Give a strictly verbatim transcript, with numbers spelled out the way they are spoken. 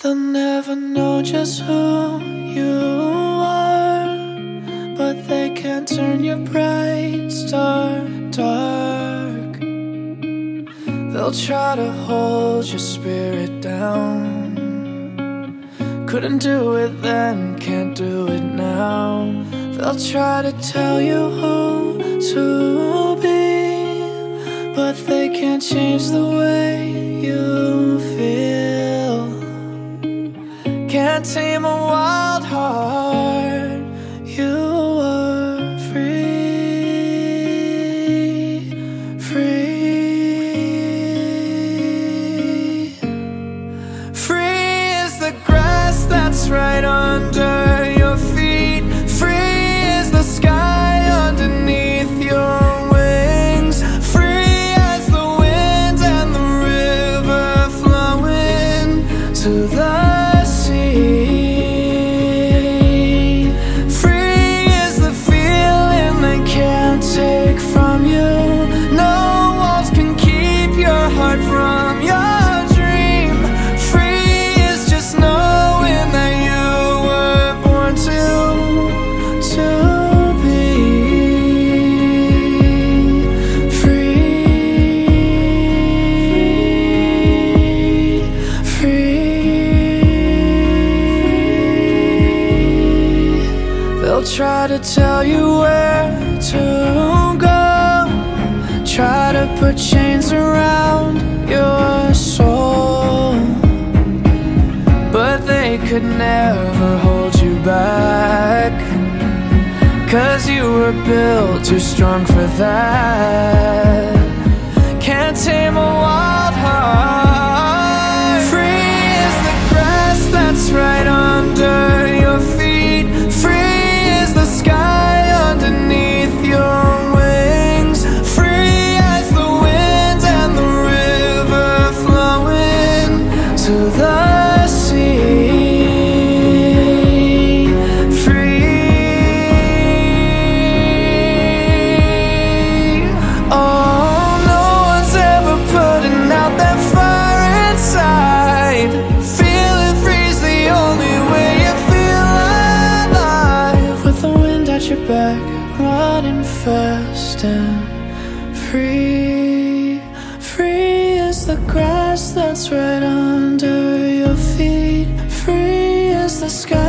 They'll never know just who you are, but they can't turn your bright star dark. They'll try to hold your spirit down. Couldn't do it then, can't do it now. They'll try to tell you who to be, but they can't change the way you feel. Can't tame a wild heart. You are free, free. Free is the grass that's right under your feet. Free is the sky underneath your wings. Free as the wind and the river flowing to the take from you. No walls can keep your heart from your dream. Free is just knowing that you were born to, to be free, free. They'll try to tell you where to go, try to put chains around your soul, but they could never hold you back, 'cause you were built too strong for that. Can't tame a wild heart. Free is the grass that's right under your feet. Free is the sky underneath your wings. Free as the wind and the river flowing to the sea. Free. Oh, no one's ever putting out that fire inside. Feeling free's the only way you feel alive. With the wind at your back, running fast and free. Free is the grass that's right under your feet. Free is the sky